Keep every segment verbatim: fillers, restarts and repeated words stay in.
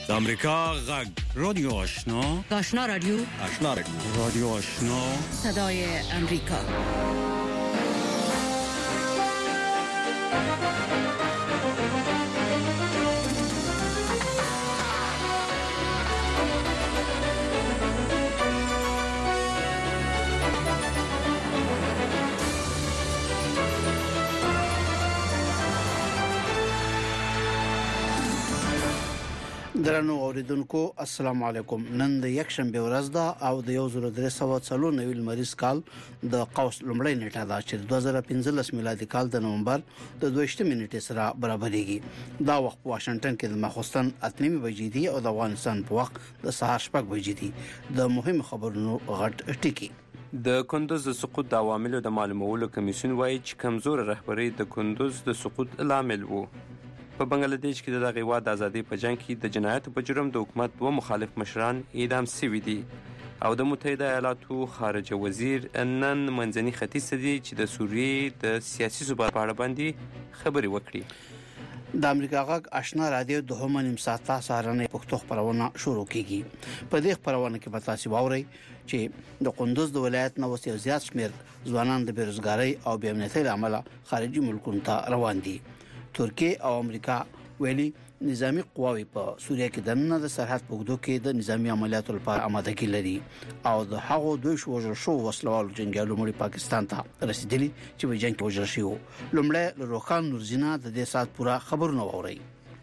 د امریکا غږ رادیو آشنا آشنا رادیو آشنا رادیو رادیو آشنا صدای امریکا. درنو اوریدونکو السلام علیکم. نن د یک شنبه ورځ ده او د یو زره درې سوه څلور نوي لمریز کال د قوس لومړی نیټه ده چې دوه زره پنځلس میلادي کال د نومبر د دویشتمې نیټې سره برابرېږي. دا وخت په واشنگټن کې د ماخوستن اته نیمې بجې دي او د افغانستان په وخت د سهار شپږ بجې دي. د مهم خبرونو غټ ټکی. د کندوز د سقوط د عواملو د معلومولو کمیسیون وایي چې کمزور رهبری د کندوز د سقوط لامل وو. په بنگلاديش کې د دغه هیواد د ازادۍ په جنگ کې د جنایت په جرم د حکومت دوه مخالف مشران اعدام شوي دي او د متحده ایالاتو خارجه وزیر نن منځني ختیځ ته دی چې د سوریې د سیاسي ثبات په اړه باندې خبرې وکړي. د امریکا غږ آشنا رادیو د هم نیم ساعته سهارنۍ پښتو خبرونه شروع کیږي. په دې خبرونه کې به تاسو واورئ چې د کندوز د ولایت نو وسیو زیات شمیر ځوانان د بیروزګاری او بې امنیتۍ لامل خارجي ملکونو ته روان دي. ترکیه او امریکا ویلي نظامی قواوی په سوریه کې د نن د سرحد په اوږدو کې د نظامی عملیاتو لپاره آمادګي لري او د هغو دوی وژل شو وسلوالو جنگیالو مړي پاکستان ته رسیدلي چې په جنگ کې وژل شوی. لومړی روخان نورزینا د دې سات پورا خبرونه ووري.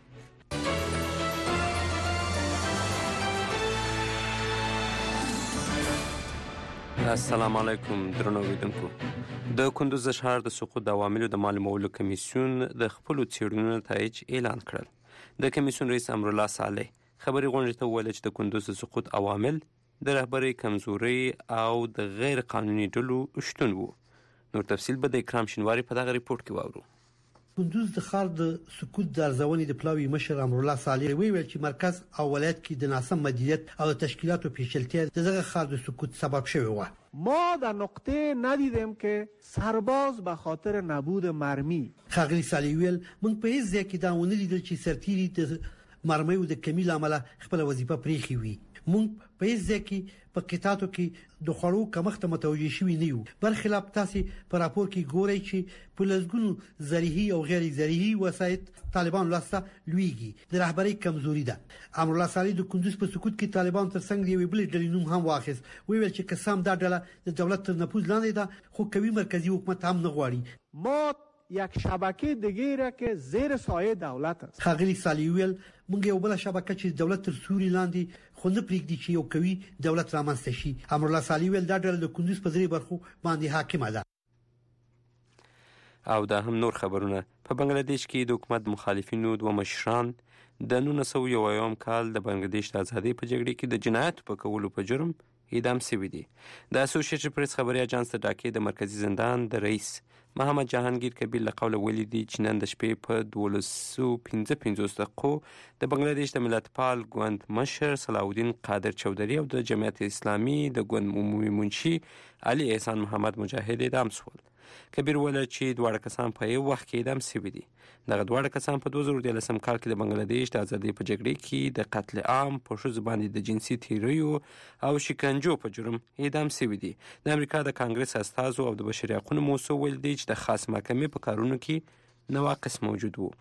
السلام علیکم درنو اوریدونکو. د کندوز ښار د سقوط د عواملو د معلومولو کمیسیون د خپل څېړنو نتایج اعلان کړل. د کمیسیون رئیس امرالله صالح خبري غونډې ته وویل چې د کندوز د سقوط عوامل د رهبرۍ کمزوري او د غیر قانوني ډلو شتون وو. نور تفصیل به د اکرام شینواری په دغه ریپورت کې واورو. کندوز د ښار د سقوط د ارزونې د پلاوی مشر امرالله صالح ویل چې مرکز او ولایت کې د ناسم مدیریت او تشکیلاتو پیچلتیا دغه ښار د سقوط سبب شوی و. ما در نقطه ندیدیم که سرباز به خاطر نبود مرمی. خاغلی صالح ویل موږ په هیڅ ځای کې دا ونه لیدل چې سرتیري د مرمیو د کمی لامل خپل وظیفه پریخي وي. موږ په هیڅ ځای کې په قطعاتو کې د خړو کمښت متوجه شوي نه یو. برخلاف تاسو په راپور کې ګورئ چې په لږګونو زرهي او غیر زرهي وسایت طالبان لاسته لویږي. د رهبرۍ کمزوري ده. امرالله صالح د کندوز په سقوط کې طالبان ترڅنګ دی ویل ډلې نوم هم واخیست. ویل چې قسم دا ډله د دولت تر نفوذ لاندې ده خو کوي مرکزی حکومت هم نه غواړي. ما یک شبکه دیگه را که زیر سایه دولت است. خاغلی صالح ویل موږ یو بل شبکه چې دولت تر سوري لاندې خو نه پریږدي چې یو کوي دولت رامنځته شي. امرالله صالح ویل دا ډله د کندوز په ځینې برخو باندې حاکمه ده. او دا هم نور خبرونه. په بنگلاديش کې د حکومت مخالفینو دوه مشران د نولس سوه یو اویایم کال د بنگلاديش د ازادۍ په جګړه کې د جنایت په کولو په جرم اعدام شوي دي. د اسوسییټډ پریس خبري اژانس د ډاکې د مرکزی زندان د رئیس محمد جهانگیر کبیر له قوله ویلي دي چې نن د شپې په دولس سوه پنځه پنځوس دقیقو د بنگلاديش د ملتپال ګوند مشر صلاح الدین قادر چودري او د جمعیت اسلامي د ګوند عمومي منشي علي احسان محمد مجاهد اعدام شول. کبیر ویل چې دواړه کسان په یو وخت کې اعدام شوي دي. دغه دواړه کسان په دوه زره دیارلسم کال کې د بنگلاديش د ازادۍ په جګړې کې د قتل عام په ښځو باندې د جنسي تیریو او شکنجو په جرم اعدام شوي دي. د امریکا د کانګرس استازو او د بشري حقوقو موضوع ویل دي چې د خاص محکمې په کارونو کې نواقص موجود وو.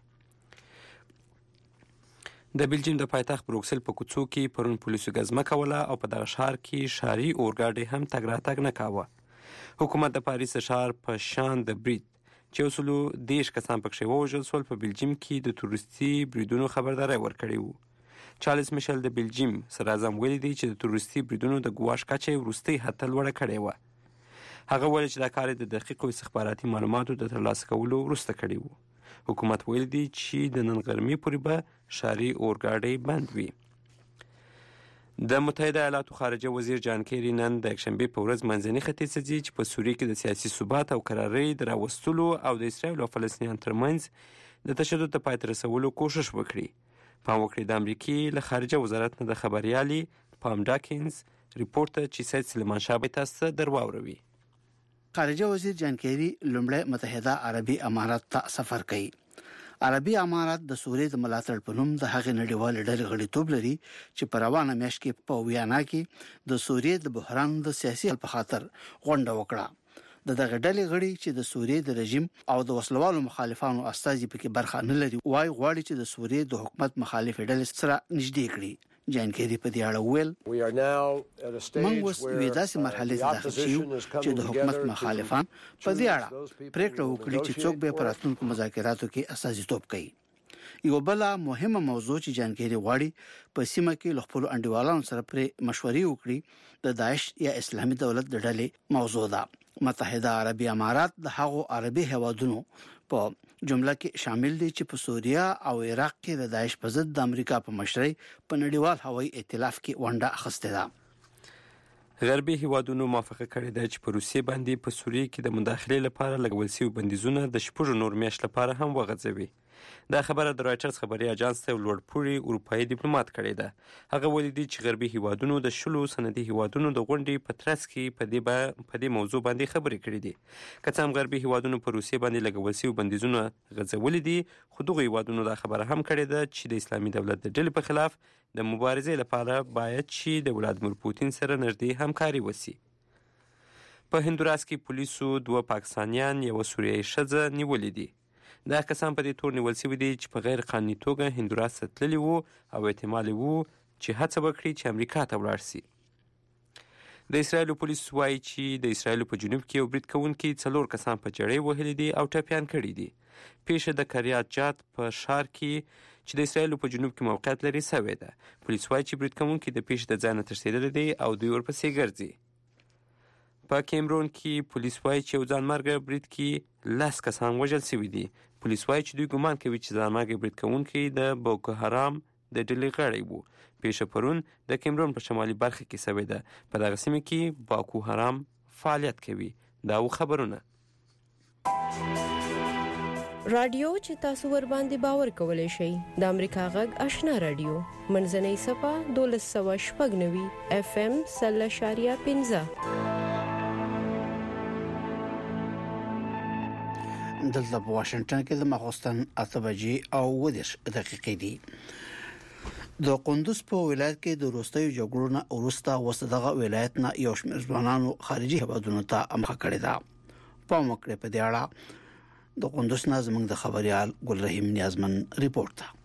د بلجیم د پایتخت بروکسل په کوڅو کې پرون پولیسو ګزمه کوله او په دغه ښار کې ښاري اورګاډي هم تګ راتګ نه کاوه. حکومت د پاریس ښار په شان د برید چې یو سلو دېرش کسان پکښې ووژل شول په بلجیم کې د تورستي بریدونو خبرداری ورکړی و. چارلز میشل د بلجیم صدراعظم ویلي دی چې د تورستي بریدونو د ګواښ کچه وروستۍ حد ته لوړه کړې وه. هغه ویل چې دا کار د دقیقو استخباراتي معلوماتو د ترلاسه کولو وروسته کړی و. حکومت ویل دی چې د نن غرمې پورې به ښاري اورګاډي بند وي. د متحده ایالاتو خارجه وزیر جان کیری نن د یکشنبې په ورځ منځني ختیځ ته ځي چې په سوریه کې د سیاسي ثبات او قرارۍ د راوستلو او د اسرائیل او فلسطینیانو ترمنځ د تشدد ته پای ته رسولو کوښښ وکړي. پام وکړئ د امریکې له خارجه وزارت نه د خبریالي پام ډاکینز ریپورت ته چې سید سلیمان شاه به تاسو ته درواوروي. خارجه وزیر جان کیری لومړی متحده عربي امارات ته سفر کوي. عربي امارات د سوریې د ملاتړ په نوم د هغې نړیوال ډلې غړیتوب لري چې په روانه میاشت کې په ویانا کې د سوریې د بحران د سیاسي حل په خاطر غونډه وکړه. د دغه ډلې غړي چې د سوریې د رژیم او د وسلوالو مخالفانو استازي پکې برخه نه لري وای غواړي چې د سوریې د حکومت مخالف ډلې سره نږدې کړي. جان کیری په دې اړه ویل موږ اوس یوې داسې مرحلې ته داخل شو چې د حکومت مخالفان په دې اړه پریکړه وکړي چې څوک به پر راتلونکو مذاکراتو کې استازیتوب کوي. یو بل مهمه موضوع چې جان کیری غواړي په سیمه کې له خپل انډیوالانو سره پر مشورې وکړي د داعش یا اسلامي دولت د ډلې موضوع ده. متحده عربي امارات د هغو عربي هیوادونو په جمله کې شامل دي چې په سوریا او عراق کې د داعش په ضد د امریکا په مشرۍ په نړیوال هوایي ائتلاف کې ونډه اخیسته ده. غربي هیوادونو موافقه کړې ده چې په روسیې باندې په سوریې کې د مداخلې لپاره لګول شوي بندیزونه د شپږو نور میاشتو لپاره هم وغځوي. دا خبره د رایټرز خبري اژانس ته لوړپوړي اروپאי ډیپلوماټ کړی ده. هغه ویلي دی چې غربي هیوادونو د شلو سندي هیوادونو د غونډې په ترڅ کې په دې با... په دې موضوع باندې خبرې کړې دي. که څه هم غربي هیوادونو په روسیې باندې لګول شوي بندیزونه غځولي دي، خو دغه هیوادونو دا خبره هم کړې ده چې د اسلامي دولت د ډلې په خلاف د مبارزې لپاره باید چې د ولادیمیر پوتین سره نږدې همکاري وشي. په هندوراس کې پولیسو دوه پاکستانیان یو سوریایي ښځه نیولې دي. دا کسان په دې تور نیول شوي دي چې په غیر قانوني توګه هندوراس ته تللي وو او احتمال وو چې هڅه وکړي چې امریکا ته ولاړ شي. د اسرایلو پولیس وایي چې د اسرایلو په جنوب کې یو برید کوونکي څلور کسان په جړۍ وهلي دي او ټپیان کړي دي. پیښه د کریات جات په ښار کې چې د اسرایلو په جنوب کې موقعیت لري سوې ده. پولیس وایي چې برید کوونکي د پیښې د ځای نه تښتېدلی دی او دوی ورپسې ګرځي. په کیمرون کې پولیس وایي چې یو ځانمرګه برید کې لس کسان وژل شوي دي. پولیس وایي چې دوی ګمان کوي چې ځانمرګه برید کوونکی د بوکو حرام د ډلې غړی وو. پیښه پرون د کیمرون په شمالي برخه کې سوې ده. په دغه سیمه کې بوکو حرام فعالیت کوي. دا و خبرونه. رادیو چې تاسو ور باندې باور کولای شئ د امریکا غږ آشنا رادیو منځنۍ صفه دولس سوه شپږ نوي اف ام سل اشاریه پنځه. دلته په واشنگټن کې د ماخوستن اته بجې او ودش دقیقې دي. د قندوز په ولایت کې د وروستیو جګړو نه وروسته وسدغه ولایت نه یو شمېر ځوانانو خارجي هیوادونو ته امخه کړې ده. په موقع په دې اړه د قندوز نه زموږ د خبريال ګل رحیم نیازمن ریپورت ده.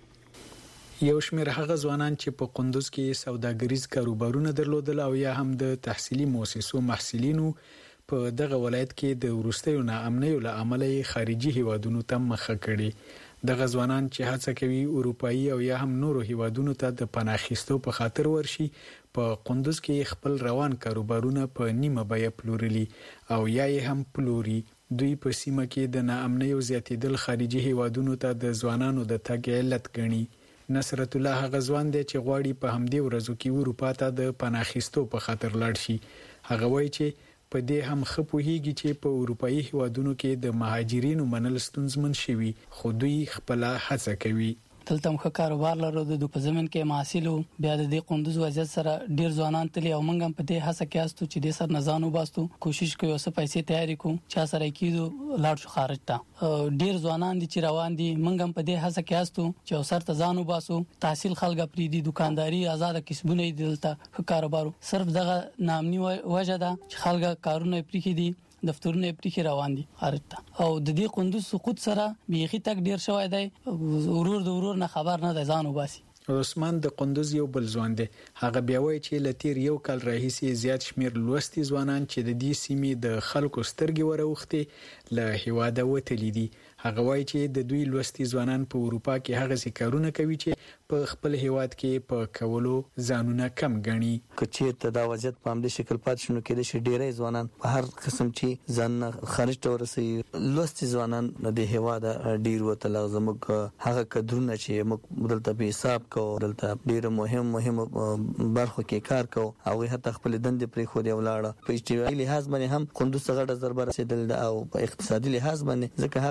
یو شمېر هغه ځوانان چې په قندوز کې سوداګریز کاروبارونه درلودل او یا هم د تحصیلي مؤسسو محصلینو په دغه ولایت کې د ورستیو ناامنیو له امله خارجي هیوادونو ته مخه کړي. دغه ځوانان چې هڅه کوي اروپאי او یا هم نورو هیوادونو ته د پناه اخیستو په خاطر ورشي، په قندوز کې خپل روان کاروبارونه په نیمه بیه پلورلي او یا یې هم پلوري. دوی په سیمه کې د ناامنیو زیاتېدل خارجي هیوادونو ته د ځوانانو د تګ علت ګڼي. نصرت الله هغه ځوان دی چې غواړي په همدې ورځو کې اروپا ته د پناه اخیستو په خاطر لاړ شي. هغه وایي چې په دې هم خپوهیږي چې په اروپאי هیوادونو کې د مهاجرینو منل ستونزمن شوي، خو دوی خپل هڅه کوي. دلته مخه کاروبار لرو د په زمين کې محصلو بیا د قندوز وضعیت سره ډیر ځوانان تلي او موږ هم په دې هڅه کې استو چې د سر نزانو باستو کوشش کوي او څه پیسې تیاری کوو چې سره کېدو لاړ شو خارج ته. ډیر ځوانان دي چې روان دي، موږ هم په دې هڅه کې استو چې سر ته ځانو باسو. تحصیل خلک پری دي، دکانداري آزاد کسبونه دلته کاروبارو صرف دغه نامني وجه ده چې خلک کارونه پری دي، دفترونه پرې روان دي خارج ته. او د دې قندوز سقوط سره بیخي تک ډیر شوی دی، ورور د ورور نه خبر نه دی ځان وباسي. عثمان د قندوز یو بل ځوان دی. هغه بیا وایي چې لتیر یو کال راهیسې زیات شمیر لوستي ځوانان چې د دې سیمې د خلکو سترګې وروختي له هیواده وتلي دي. هغه وایي چې د دوی لوستي ځوانان په اروپا کې هغه څه کارونه کوي چې په خپل هیواد کې په کولو ځانونه کم غني. کچې ته دا وضعیت په همدې شکل پات شنو کې د شډيري ځوانان په هر قسم چې ځان خارج ته ورسي. لوستي ځوانان د هیواد ډیر وته زموږ هغه کډرونه چې موږ دلته به حساب کو، دلته ډیر مهم مهم برخو کې کار کو او حتی خپل دندې پرې خو دی ولاړه. په اجتماعي لحاظ باندې هم قندوز څخه ضربه رسیدل او په اقتصادي لحاظ باندې ځکه هغه کسان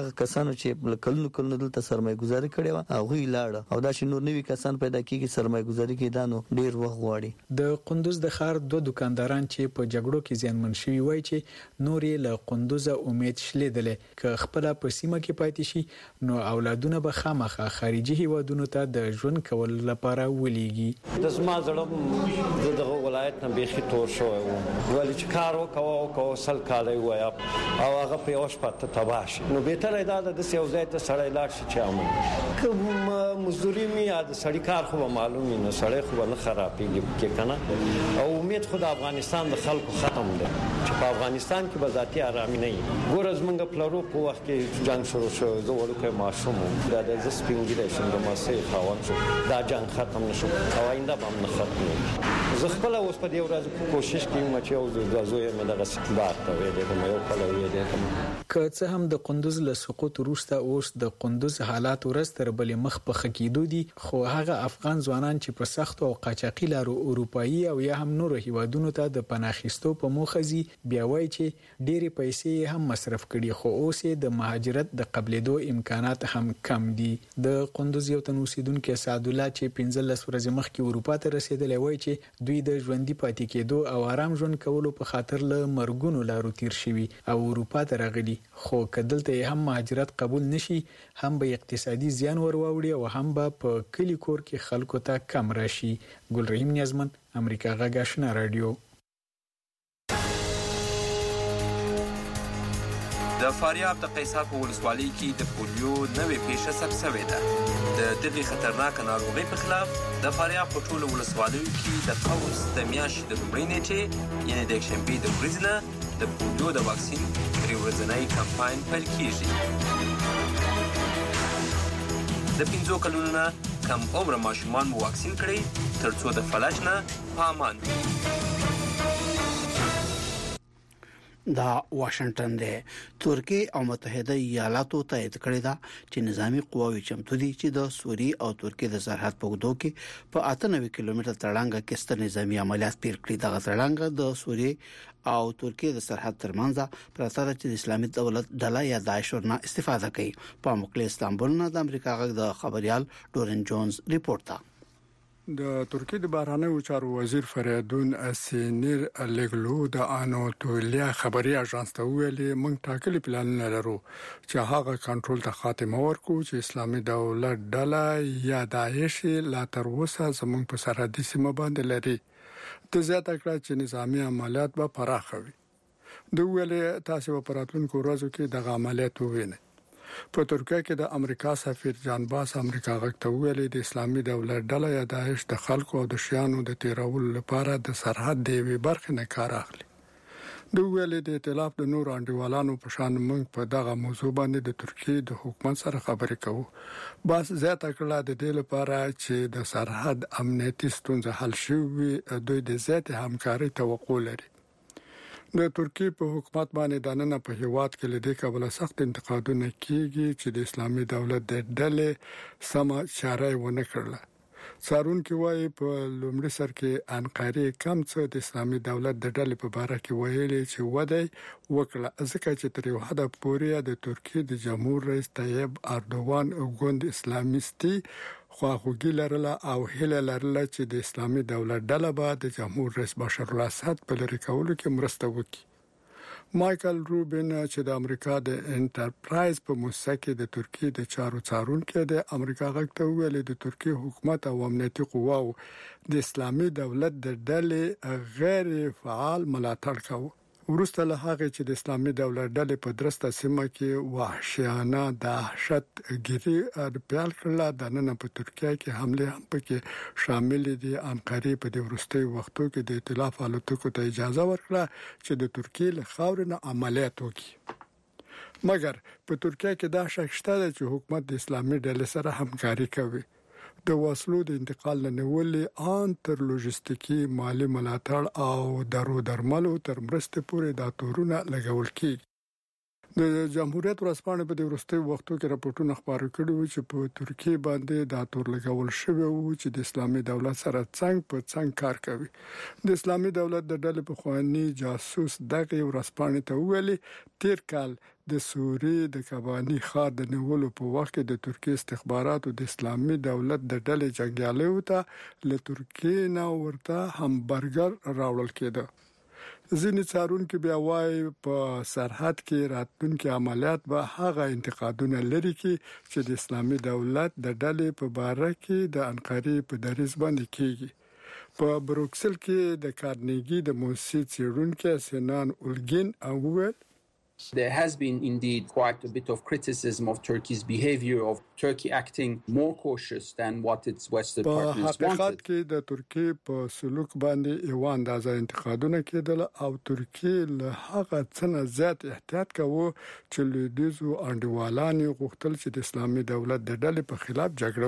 کسانو چې کلونو کلونو دلته سرمایه گزاري کړې و هغه لاړ او دا چې نور نوي کسان پیدا کیږي سرمایه گزاري کې دانو ډیر وخت غواړي. د قندوز د ښار دوه دکانداران چې په جګړو کې زیانمن شوي وای چې نور یې له قندوز امید شلیدلې ک خپل په سیمه کې پاتې شي نو اولادونه به خامخا خارجي هیوادونو ته د ژوند کول لپاره ولېږي. د زما زړه دغه ولایت نه بيخي تور شو ولې چې کار وکاو او سل کالای وای او هغه په اوس پته تباش نو به تر دا د سیو ځای ته سړی لاړ شي چې امن کوم مزدوري می یاد سړی کار خو معلومه نه سړی خو نه خرابېږي کې کنه او امید خو د افغانستان د خلکو ختم ده چې په افغانستان کې به ذاتي آرامي نه وي. ګورز موږ پلارو په وخت کې جنگ شروع شو زه ورکه معصوم دا د سپینګری څنګه ما سي خاوند شو دا جنگ ختم نشو او آینده به هم ختم. زه خپل اوس په دې ورځ کوشش کوم چې او د زوی مې دغه سکبار ته وې د مې یو کله وې د که څه هم د قندوز له سقوط وروسته اوس د قندوز حالات ورستر بلې مخ په خکېدو دي خو هغه افغان ځوانان چې په سخت او قاچاقي لارو اروپאי او یا هم نور هیوادونو ته د پناخستو په موخزي بیا وایي چې ډېری پیسې هم مصرف کړي خو اوس د مهاجرت د قبلېدو امکانات هم کم دي. د قندوز یو تن اوسیدونکو سعد الله چې پنځه لس ورځې مخکې اروپا ته رسیدلی وایي چې دوی د ژوندۍ پاتې کېدو او آرام ژوند کولو په خاطر له مرګونو لارو تیر شوي او اروپا ته راغلي خو کدلته هم مهاجرت قبول نشي هم به اقتصادي زیان ورواوړي او هم به په کلی کور کې خلکو ته کم راشي. ګل رحیم نیازمن امریکا غږ آشنا رادیو. د فاریاب د قیصار په ولسوالۍ کې د پولیو نوې پیښه ثبت شوې ده. د دغې خطرناکه ناروغۍ په خلاف د فاریاب په ټولو ولسوالیو کې د قوس د میاشتې د لومړۍ نیټې یعنې د یکشنبې د ورځې نه د پولیو د واکسین درې ورځنی کمپاین پیل کیږي. د پنځو کلونو نه کم عمره ماشومان مو واکسین کړئ ترڅو د فلج نه په امان وي. دا واشنگټن دی. ترکیه او متحده ایالاتو تایید کړی دا چې نظامی قواوی چمتو دي چې د سوریې او ترکیه د سرحد په اوږدو کې په اته نوي کیلومتر تړانګه کې ستر نظامی عملیات پیل کړي. دا تړانګه د سوریې او ترکیه د سرحد ترمنځ پراته چې د اسلامي دولت ډله یا داعش ورنه استفاده کوي. په مقله استانبول نه د امریکا غږ د خبريال ډورن جونز ریپورت ده. د ترکیه د بهرنیو چارو وزیر فریدون اسینیر لګلو د اناتولیا خبري اژانس ته ویلي موږ ټاکلي پلانونه لرو چې هغه کنټرول ته خاتمه ورکړو چې اسلامي دولت ډله یا داعش لا تر اوسه زموږ په سرحدي سیمه باندې لري. د زیاته کړه چې نظامی عملیات به پراخ وي. د ویلي تاسو په راتلونکو ورځو کې د عملیات ووینئ. په ترکیه کې د امریکا سفیر جان باس امریکا غږ ته ویلي د اسلامي دولت ډله یا داعش د خلکو او د شیانو د تیرولو لپاره د سرحد د وی برخې نه کار اخلي. د ویلي د ائتلاف د نور انډیوالانو په شان موږ په دغه موضوع باندې د ترکیه د حکومت سره خبرې کوو. باس زیاته کړه د دې لپاره چې د سرحد امنیتي ستونزې حل شي دوی د زیاتې همکاري توقع لري. د ترکیه په حکومت باندې د نن په هیواد کې لدې کابل سخت انتقادونه کیږي چې د اسلامي دولت د ډلې سم چاره ونه کړله. څارون کې وایي په لومړي سر کې انقره کم څه د اسلامي دولت د ډلې په اړه کې ویلي چې وده وکړه ځکه چې تر یو حد پورې د ترکیه د جمهور رئیس طیب اردوغان ګوند اسلامیستي خواخوږي لرله او هیله لرله چې د اسلامي دولت ډله به د جمهور رئیس بشار الاسد په لری کولو کې مرسته وکړي. مایکل روبین چې د امریکا د انټرپرایز په موسسه کې د ترکیه د چارو څارونکو د امریکا غږ ته ویلي د ترکیه حکومت او امنیتي قواو د اسلامي دولت د ډلې غیر فعال ملاتړ کوي. ورسته له هغه چې د اسلامي دولت ډلې په درسته سیمه کې وحشیانه دهشت ګری پیل کړل. د نن په ترکیه کې حمله هم پکې شامل دي. انقره په د ورستي وختو کې د ائتلاف الوتکو ته اجازه ورکړه چې د ترکیه له خاورې نه عملیات وکړي. مګر په ترکیه کې دا شک شته چې حکومت د اسلامي ډلې سره همکاري کوي. د وسلو د انتقال نه نیولې ان تر لوجستیکي مالی ملاتړ او درو درملو تر مرسته پورې د تورونه لګول کیږي. د جمهوریت ورځپاڼې په دې وروستي وختو کې راپورټونه خبرو کړي وو چې په ترکیه باندې د تور لګول شوی وو چې د اسلامي دولت سره څنګ په څنګ کار کوي. د اسلامي دولت د ډلې په خواني جاسوس دغه ورځپاڼې ته ویلي تیر کال د سوري د کبانی خار د نیولو په وخت کې د ترکیه استخباراتو د اسلامي دولت د ډلې جنگیالیو ته له ترکیه نه ورته همبرګر راوړل کېده. ځینې څارونکو بیا وايي په سرحد کې راتلونکي عملیات به هغه انتقادونه لري چې د اسلامي دولت د ډلې په باره کې د انقرې په دریځ باندې کیږي. په بروکسل کې د کارنیګي د موسسې څېړونکي سنان اولګین اول There has been indeed quite a bit of criticism of Turkey's behavior, of Turkey acting more cautious than what its Western partners wanted. په حقیقت کې د ترکیه په سلوک باندې یو اندازه انتقادونه کېدل او ترکیه له هغه څخه زیات احتیاط کاوه چې لویدیزو انډیوالانو غوښتل چې د اسلامي دولت د ډلې په خلاف جګړه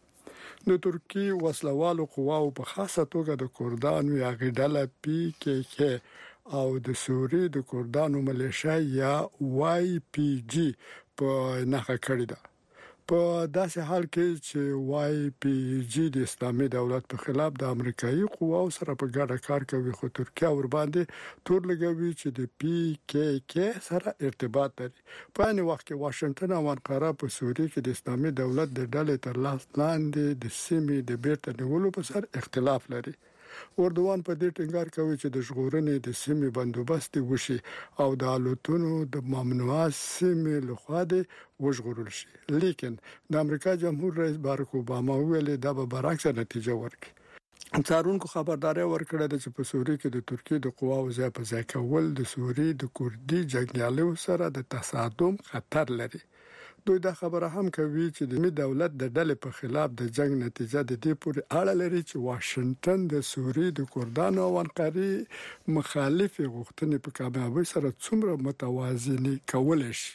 وکړي. د ترکیه وسلوالو قواو په خاصه توګه د کردانو یا غډاله پی کې کې او د سوري د کردانو ملیشیا یا وای پی جی په نخښه کړی ده. په داسې حال کې چې وای پی جی د اسلامي دولت په خلاف د امریکایي قواو سره په ګډه کار کوي، خو ترکیه ور باندې تور لګوي چې د پی کې کې سره ارتباط لري. په ان وخت کې واشنگټن او انقره په سوري کې د اسلامي دولت د ډلې تر لاس لاندې د سیمې د بیرته نیولو په سر اختلاف لري. اردوان په دې ټینګار کوي چې د ژغورنې د سیمې بندوبست وشي او د الوتنو د ممنوعه سیمې لخوا د وژغورل شي. لیکن د امریکا جمهور رئیس باراک اوباما ویلي دا به برعکس نتیجه ورکړي. څارونکو خبرداري ورکړه چې په سوري کې د ترکیه د قواو ځای په ځای کول د سوري د کوردي جنگیالیو سره د تصادم خطر لري. دوی دا خبره هم کوي چې د می دولت د ډلې په خلاف د جنگ نتیجه د دې پورې اړه لري چې واشنگټن د سوري د کردانو او انقرې مخالف غوښتنې په کامیابی سره څومره متوازنه کولای شي.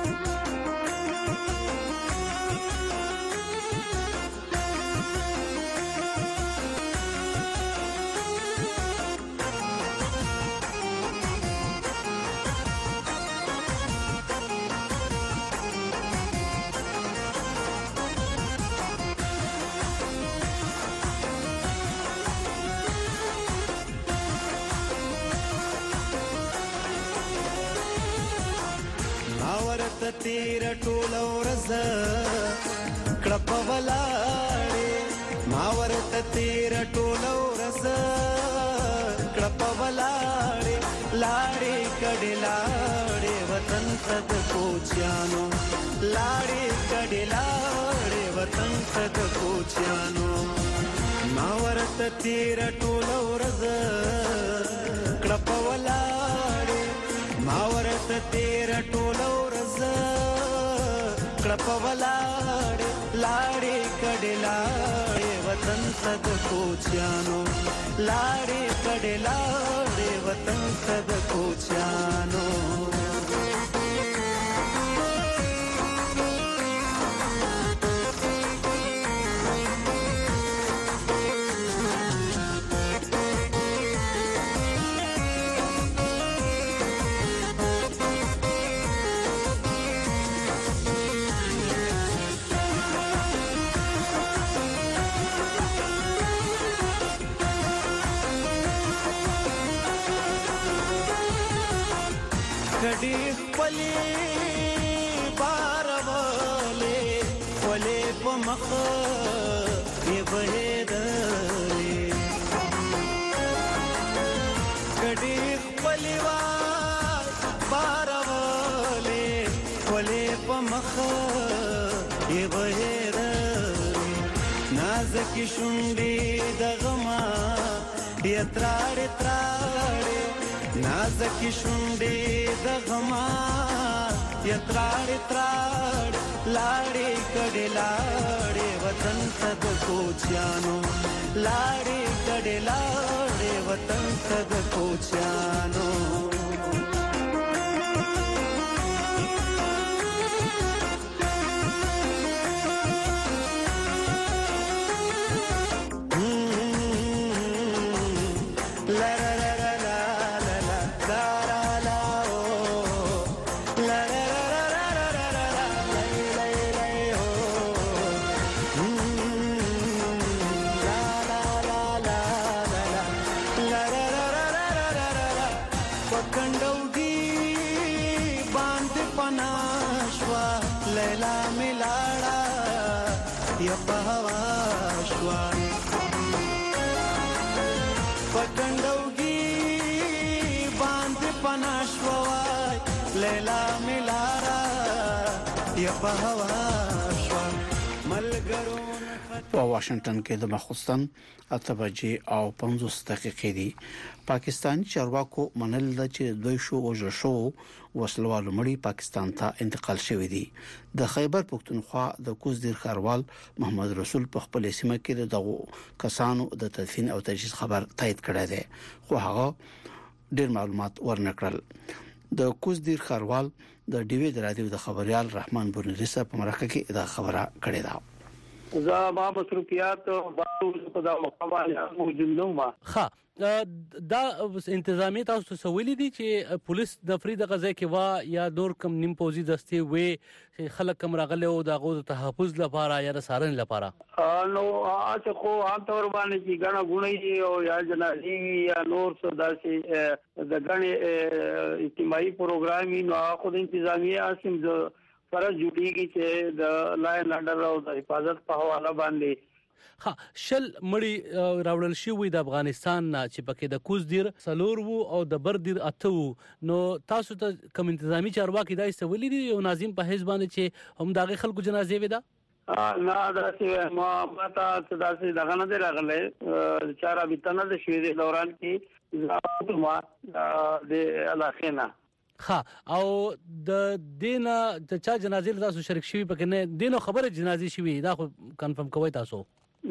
تیر ټول ورځ کړپ ولاړې ما ورته تیر ټول ورځ کړپ ولاړې لاړې کډې لاړې وطن ته د کوچیانو لاړې کډې لاړې وطن ته د کوچیانو ما ورته تیر ټول ورځ کړپ ولاړې ما ورته تیر ټول کړپ ولاړې لاړې کډې لاړې وطن ته د کوچیانو لاړې کډې لاړې وطن ته د کوچیانو کډې خپلې بارولې ولې په مخ یې بهېدلې کډې خپلې بارولې ولې په مخ یې بهېدلې نازکې شونډې د غما یې تراړې تراړې نازکې شونډې د غما یې تراړې تراړې لاړې کډې لاړې وطن ته د کوچیانو لاړې کډې لاړې وطن ته د کوچیانو la شوای لیلا ملارا یا په هوا شو ملګرو په واشنگټن کې د مخصوصن اته بجې او پنځوس دقیقې دي. پاکستاني چارواکو منل چې دوی شو وژل شو وسلوالو مړي پاکستان ته انتقال شوی دي. د خیبر پختونخوا د کوزدیر خاروال محمد رسول په خپل سیمه کې دغه کسانو د تدفین او تجهیز خبر تایید کړی دی، خو هغه ډیر معلومات ورنکړل. د کوزدیر خاروال د ډیوی د رادیو د خبريال رحمان بورنریسا په مرکه کې دا خبره کړې ده. زه ما مصروفیات په دا مقامه موجود ما ها دا انتظامی تاسو سویلی دي چې پولیس د فرید غزا کې وا یا نور کم نیم پوزي دستي وي خلک کم راغله او د غو تحفظ لپاره یا سارن لپاره نو اته خو عام طور باندې چې غنا غونې او یا جنازي یا نور څه داسې د غنې اجتماعي پروګرامي نو خو د انتظامی اسیم د فرض جوړیږي چې د لاین انډر او د حفاظت په حواله باندې ها شل مړی راوړل شوی د افغانستان چې پکې د کوزدیر سلور وو او د بردیر اته وو. نو تاسو ته کوم انتظامی چارواکي دای سویلی دي او ناظم په حزب باندې چې هم دغه خلکو جنازې ودا نه داسې ما ماته داسې دغه نه دی راغلی چاره بیتنه د شوی دوران کې زاوت ما د علاقینا ها او د دینه د چا جنازې تاسو شریک شوی پکې نه دینو خبره جنازې شوی دا خو کنفرم کوی تاسو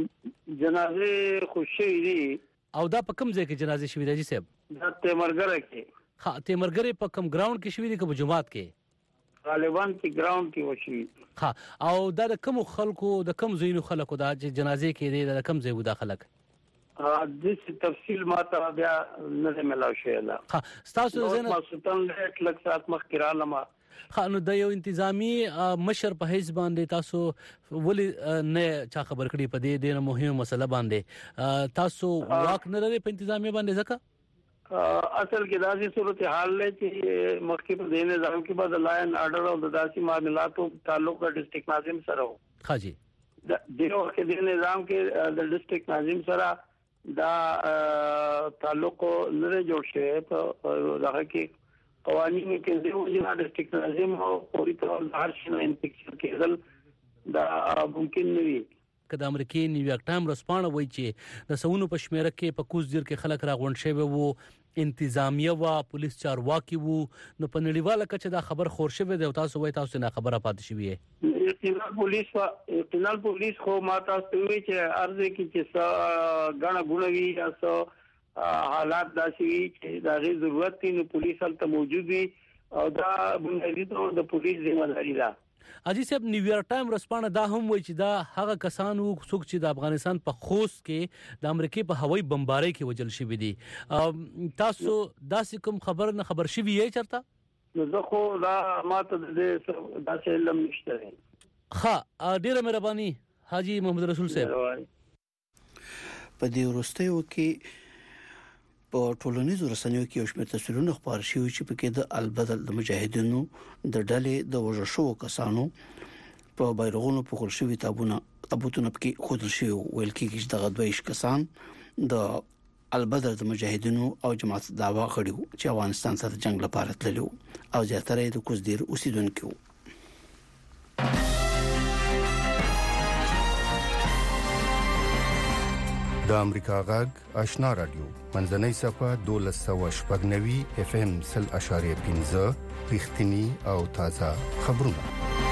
جنازې خوشي دي او دا په کوم ځای کې جنازې شوی دی صاحب؟ دا تیمرګره کې ها تیمرګره په کوم ګراوند کې شوی دی که په جماعت کې؟ غالبا کې ګراوند کې وشي. ها او دا د کوم خلکو د کوم زینو خلکو دا چې جنازې کې دی د کوم ځای ودا خلک؟ ها د تفصیل ما ته بیا نه ملاو شي لا. ها تاسو زنه ما سلطان لیټ لک سات مخ کړه لما خانو د یو انتظامی مشر په حزب باندې تاسو ولي نه چا خبر کړي په دې ډیره مهمه مسله باندې تاسو واک نه لري په انتظامی باندې ځکه اصل کې داسې صورتحال لري چې مخکې په دې نظام کې بعد لاین آرډر او د داسې معاملاتو تعلق د ډیسټریکټ ناظم سره و. ها جی د دې وخت کې د نظام کې د ډیسټریکټ ناظم سره دا تعلق نه جوړ شوی په دغه کې قوانین کې د وجه د ډیسټریکټ ناظم او پوری طور هر شي نه انفیکشن کېدل دا ممکن نه وي. کله امریکای نیویارک ټایم رسپانه وایي چې د سونو په شمیره کې په کوزدیر کې خلک راغونډ شوی وو، انتظامیه وا پولیس چارواکي وو، نو په نړیواله کچه دا خبر خور شوی دی او تاسو وایي تاسو نه خبره پاتې شوی یې. اقتنال پولیس وا اقتنال پولیس خو ما تاسو وی چې ارزه کې چې غاڼه غونوي تاسو حالات داسې وي چې دا غي ضرورت دی نو پولیس هلته موجود وي او دا بنیادی طور د پولیس ذمہ داری ده. اجي صاحب نیویارک ټایم رسپانه دا هم وایي چې دا هغه کسانو څوک چې د افغانستان په خوست کې د امریکای په هوایي بمبارۍ کې وجل شوی دي. تاسو داسې کوم خبر نه خبر شوی یې چرته؟ نو زه خو دا ماته د داسې علم نشته. ها ډیره مهرباني حاجی محمد رسول صاحب. په دې ورستیو کې په ټولنیزو رسنیو کې یو شمېر تصویرونه خپاره شوي چې پکې د البدل د مجاهدینو د ډلې د وژل شوو کسانو په بیرغونو په خل شوي تابونه تابوتونه پکې خودل شوي ویل کېږي چې دغه دوه کسان د البدل د مجاهدینو او جماعت دعوا کړي چې افغانستان سره جنگ لپاره تللي او زیاتره د کوزدیر اوسیدونکو. د امریکا غږ آشنا رادیو منځنۍ صفه دولس سوه شپږ نوي اف ام سل اشاریه پنځه رښتینی او تازه خبرونه.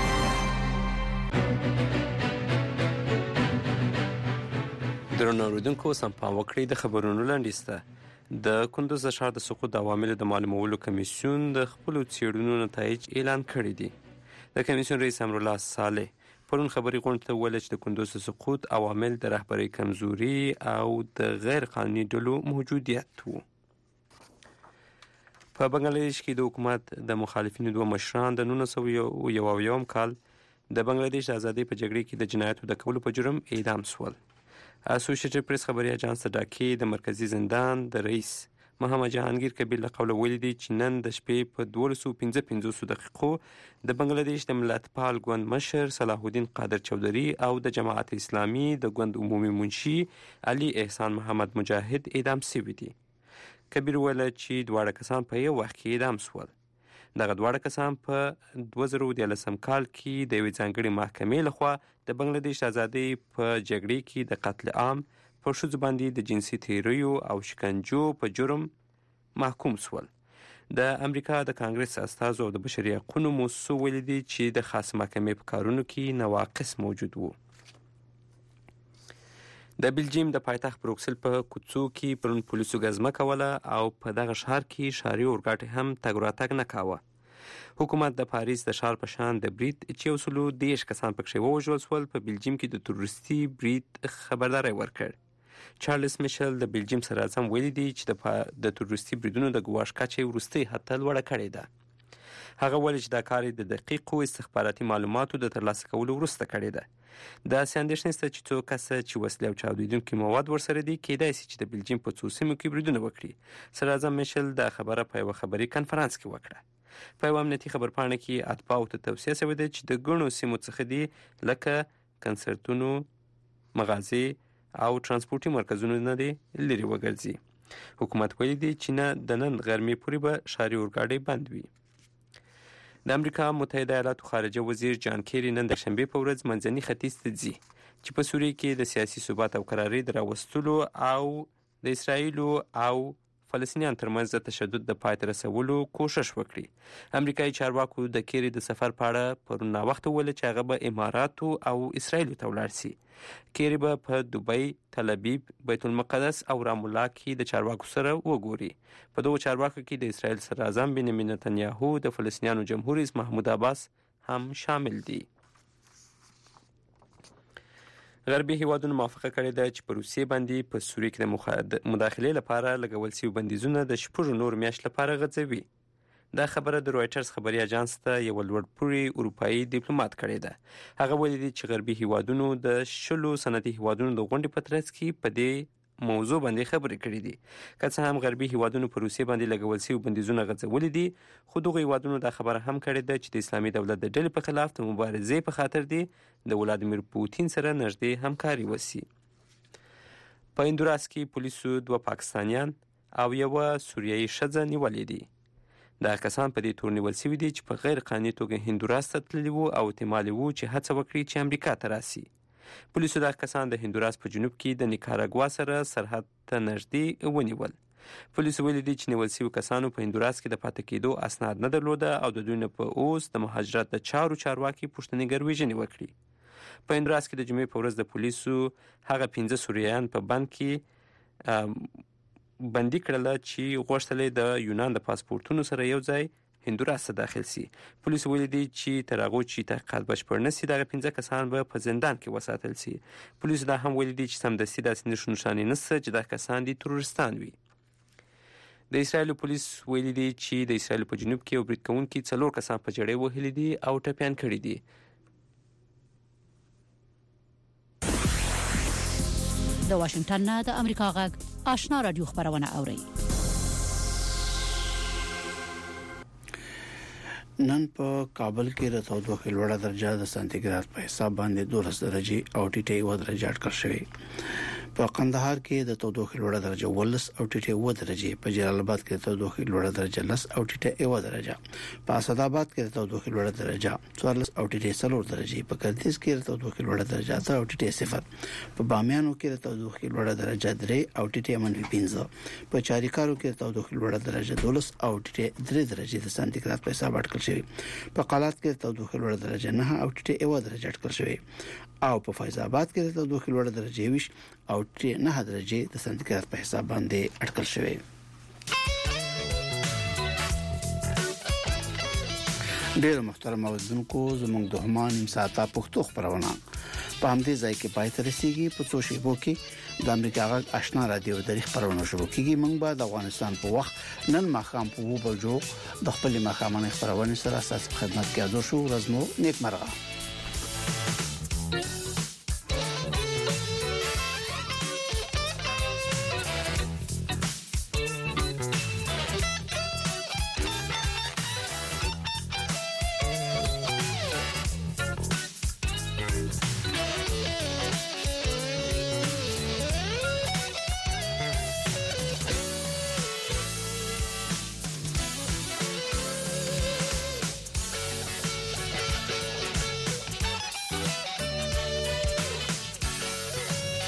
درنو اوریدونکو سم پام وکړئ د خبرونو لاندې د کندوز ښار د سقوط عوامل د معلومولو کمیسیون د خپل څېړنو نتایج اعلان کړي دي. د کمیسیون رئیس امرالله صالح پرون خبري غونډه ته ویل چې د کندوز سقوط عوامل د رهبرۍ کمزوري او د غیر قانوني ډلو موجودیت وو. په بنگلاديش کې د حکومت د مخالفینو دوه مشران د نولس سوه یو اویایم کال د بنگلاديش د ازادۍ په جګړه کې د جنایاتو د کولو په جرم اعدام شول. اسوسییټډ پریس خبري اژانس د ډاکې د مرکزی زندان د رئیس محمد جهانگیر کبیر له قوله ویلي دي چې نن د شپې په دولس سوه پنځه پنځوس دقیقو د بنگلاديش د ملتپال ګوند مشر صلاح الدین قادر چودھری او د جماعت اسلامي د ګوند عمومي منشي علي احسان محمد مجاهد اعدام شوي دي. کبیر ویل چې دواړه کسان په یو وخت کې اعدام شول. دغه دواړه کسان په دوه زره دیارلسم کال کې د یوې ځانګړې محکمې لخوا د بنګلادیش آزادۍ په جګړې کې د قتل عام په ښځو باندې د جنسي تیریو او شکنجو په جرم محکوم شول. د امریکا د کانګرس استازو او د بشري حقوقو موسسو ویلي دي چې د خاص محکمې په کارونو کې نواقص موجود وو. د بلجیم د پایتخت بروکسل په کوڅو کې پرون پولیسو ګزمه کوله او په دغه ښار کې ښاري اورګاډي هم تګ راتګ نه کاوه. حکومت د پاریس د ښار په شان د برید چې یو سلو دېرش کسان پکښې ووژل شول په بلجیم کې د تروریستي برید خبرداری ورکړ. چارلز میشل د بلجیم صدراعظم ویلي دی چې د تروریستي بریدونو د ګواښ کچه وروستۍ حد ته لوړه کړې ده. هغه ویلي چې دا کار د دقیقو استخباراتي معلوماتو د ترلاسه کولو وروسته کړی ده. داسې اندېښنې شته چې څو کسه چې وسلې او چاودېدونکي مواد ورسره دي کیدای شي چې د بلجیم په څو سیمو کې بریدونه وکړي. صدراعظم میشل دا خبره په یوه خبري کنفرانس کې وکړه. په یوه امنیتي خبرپاڼه کې اتباعو ته توصیه شوې ده چې د ګڼو سیمو څخه دي لکه کنسرتونو، مغازې او ترانسپورټي مرکزونو نه دي لرې وګرځي. حکومت ویلي دی چې نه د نن غرمې پورې به ښاري اورګاډي بند وي. د امریکا متحده ایالاتو خارجه وزیر جان کیری نن د شنبې په ورځ منځني ختیځ ته ځي چې په سوریه کې د سیاسي ثبات او قرارۍ د راوستلو او د اسرائیلو او فلسطینیان ترمنځ د تشدد د پای ته رسولو کوشش وکړي. امریکایي چارواکو د کیری د سفر په اړه پرون ناوخته وویل چې هغه به اماراتو او اسرائیلو ته ولاړ شي. کیری به په دوبۍ، تل ابیب، بیت المقدس او رام الله کې د چارواکو سره وګوري. په دغو چارواکو کې د اسرائیل صدراعظم بنیامین نتنیاهو، د فلسطینیانو جمهور رئیس محمود عباس هم شامل دي. غربي هیوادونو موافقه کړې ده چې په روسیې باندې په سوریه کې د مداخلې لپاره لګول شوي بندیزونه د شپږو نورو میاشتو لپاره غځوي. دا خبره د رویټرز خبري اژانس ته یو لوړپوړي اروپایي ډیپلوماټ کړې ده. هغه ویلي دي چې غربي هیوادونو د شلو صنعتي هیوادونو د غونډې په ترڅ کې په دې موضوع باندې خبرې کړې دي. که څه هم غربي هیوادونو په روسیې باندې لګول شوي بندیزونه غځولي دي، خو دغو هیوادونو دا خبره هم کړې ده چې د اسلامي دولت د ډلې په خلاف د مبارزې په خاطر دي د ولادیمیر پوتین سره نږدې همکاري وشي. په هندوراس کې پولیسو دوه پاکستانیان او یوه سوریایي ښځه نیولې دي. دا کسان په دې تور نیول شوي دي چې په غیر قانوني توګه هندوراس ته تللي وو او احتمالي وو چې هڅه وکړي چې امریکا ته راسي. پولیسو دا کسان د هندوراس په جنوب کې د نیکاراګوا سره سرحد ته نږدې ونیول. پولیسو ویلي دي چې نیول شوي کسانو په هندوراس کې د پاتې کېدو اسناد نه درلوده او د دوی نه په اوس د مهاجرت د چارو چارواکي پوښتنې ګرویژنې وکړي. په هندوراس کې د جمعې په ورځ د پولیسو هغه پنځه سوریان په بند کې بندي کړله چې غوښتل د یونان د پاسپورتونو سره یو ځای هندوراس ته داخل سي. پولیسو ویلي دي چې تر هغو چې تحقیقات بشپړ نه سي دغه پنځه کسان به په زندان کې وساتل سي. پولیسو دا هم ویلي دي چې سمدستي داسې نښو نښانې نشته چې دا کسان دي تروریستان وي. د اسرائیلو پولیس ویلي دي چې د اسرائیل په جنوب کې یو برید کوونکي څلور کسان په جړۍ وهلي دي او ټپیان کړي دي. د واشنگټن نه د امریکا غږ آشنا رادیو خبرونه اوري. نن په کابل کې د تودوخې لوړه درجه د سانتیګراد په حساب باندې دولس درجه او ټیټه یو درجه اټکل شوې. په قندهار کې د تودوخې لوړه درجه ولس او ټیټه یو درجه، په جلال آباد کې د تودوخې لوړه درجه لس او ټیټه یو درجه، په اسد آباد کې د تودوخې لوړه درجه څوارلس او ټیټه څلور درجه، په کندز کې د تودوخې لوړه درجه اته او ټیټه صفر، په بامیانو کې د تودوخې لوړه درجه درې او ټیټه منفي پنځه، په چاریکارو کې د تودوخې لوړه درجه دولس او ټیټه درې درجه د سانتیګراد په حساب اټکل شوی. په قلات کې د تودوخې لوړه درجه نه او ټیټه یو درجه اټکل شوی او په فیض آباد کې د تودوخې لوړه درجه ویش او نه درجه د سانتیګراد په حساب باندې اټکل شوی. ډېر محترم اوریدونکو، زموږ د همان امساته پښتو خبرونه په همدې ځای کې پای ته رسیدي. په څو شیبو کې د امریکا غږ آشنا رادیو د خبرونه شروع کیږي. موږ به د افغانستان په وخت نن ماښام په وو بجو د خپل ماښامنۍ خبرونه سره تاسو خدمت کې حاضر شو. ورځ مو نیک مرغه.